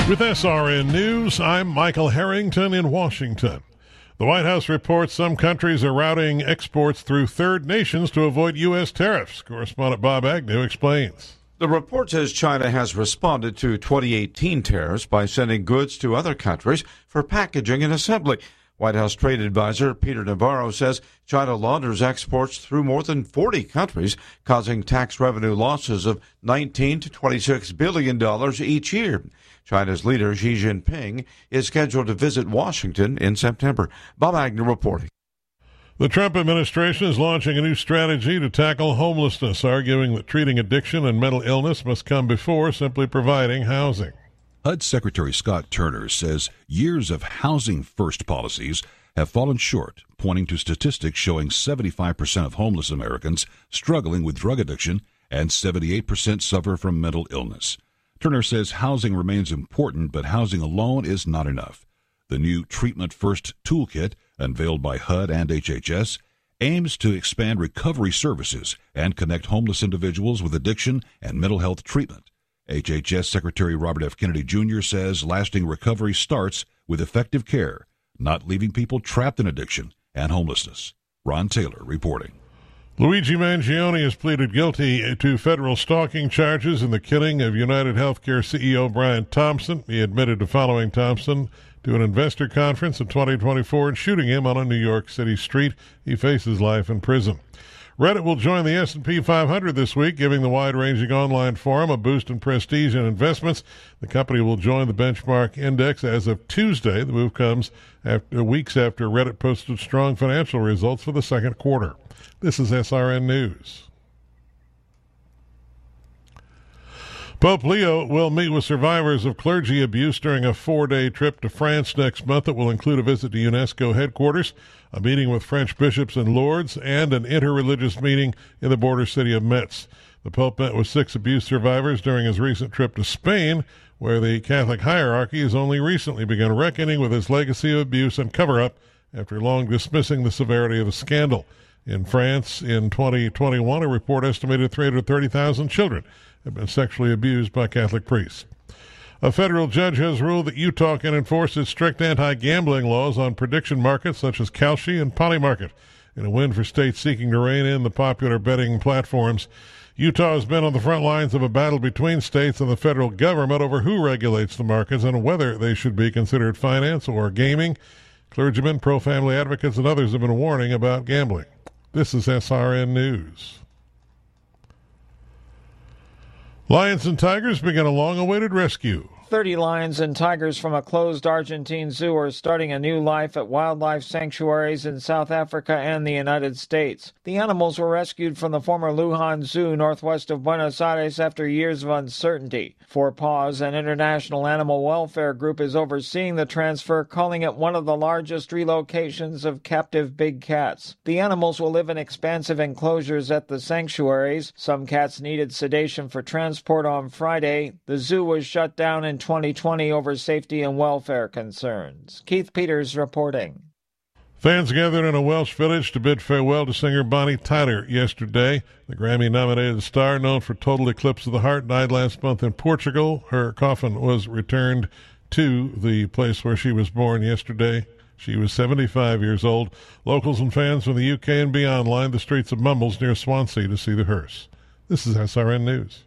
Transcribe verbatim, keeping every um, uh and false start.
With S R N News, I'm Michael Harrington in Washington. The White House reports some countries are routing exports through third nations to avoid U S tariffs. Correspondent Bob Agnew explains. The report says China has responded to twenty eighteen tariffs by sending goods to other countries for packaging and assembly. White House trade advisor Peter Navarro says China launders exports through more than forty countries, causing tax revenue losses of nineteen to twenty-six billion dollars each year. China's leader Xi Jinping is scheduled to visit Washington in September. Bob Agnew reporting. The Trump administration is launching a new strategy to tackle homelessness, arguing that treating addiction and mental illness must come before simply providing housing. H U D Secretary Scott Turner says years of housing-first policies have fallen short, pointing to statistics showing seventy-five percent of homeless Americans struggling with drug addiction and seventy-eight percent suffer from mental illness. Turner says housing remains important, but housing alone is not enough. The new Treatment First toolkit, unveiled by H U D and H H S, aims to expand recovery services and connect homeless individuals with addiction and mental health treatment. H H S Secretary Robert F. Kennedy Junior says lasting recovery starts with effective care, not leaving people trapped in addiction and homelessness. Ron Taylor reporting. Luigi Mangione has pleaded guilty to federal stalking charges in the killing of United Healthcare C E O Brian Thompson. He admitted to following Thompson to an investor conference in twenty twenty-four and shooting him on a New York City street. He faces life in prison. Reddit will join the S and P five hundred this week, giving the wide-ranging online forum a boost in prestige and investments. The company will join the benchmark index as of Tuesday. The move comes after weeks after Reddit posted strong financial results for the second quarter. This is S R N News. Pope Leo will meet with survivors of clergy abuse during a four-day trip to France next month that will include a visit to UNESCO headquarters, a meeting with French bishops in Lourdes, and an interreligious meeting in the border city of Metz. The Pope met with six abuse survivors during his recent trip to Spain, where the Catholic hierarchy has only recently begun reckoning with his legacy of abuse and cover-up after long dismissing the severity of the scandal. In France, in twenty twenty-one, a report estimated three hundred thirty thousand children have been sexually abused by Catholic priests. A federal judge has ruled that Utah can enforce its strict anti-gambling laws on prediction markets such as Kalshi and Polymarket, in a win for states seeking to rein in the popular betting platforms. Utah has been on the front lines of a battle between states and the federal government over who regulates the markets and whether they should be considered finance or gaming. Clergymen, pro-family advocates, and others have been warning about gambling. This is S R N News. Lions and tigers begin a long-awaited rescue. thirty lions and tigers from a closed Argentine zoo are starting a new life at wildlife sanctuaries in South Africa and the United States. The animals were rescued from the former Lujan Zoo northwest of Buenos Aires after years of uncertainty. Four Paws, an international animal welfare group, is overseeing the transfer, calling it one of the largest relocations of captive big cats. The animals will live in expansive enclosures at the sanctuaries. Some cats needed sedation for transport on Friday. The zoo was shut down in twenty twenty over safety and welfare concerns. Keith Peters reporting. Fans gathered in a Welsh village to bid farewell to singer Bonnie Tyler yesterday. The Grammy-nominated star, known for Total Eclipse of the Heart, died last month in Portugal. Her coffin was returned to the place where she was born yesterday. She was seventy-five years old. Locals and fans from the U K and beyond lined the streets of Mumbles near Swansea to see the hearse. This is S R N News.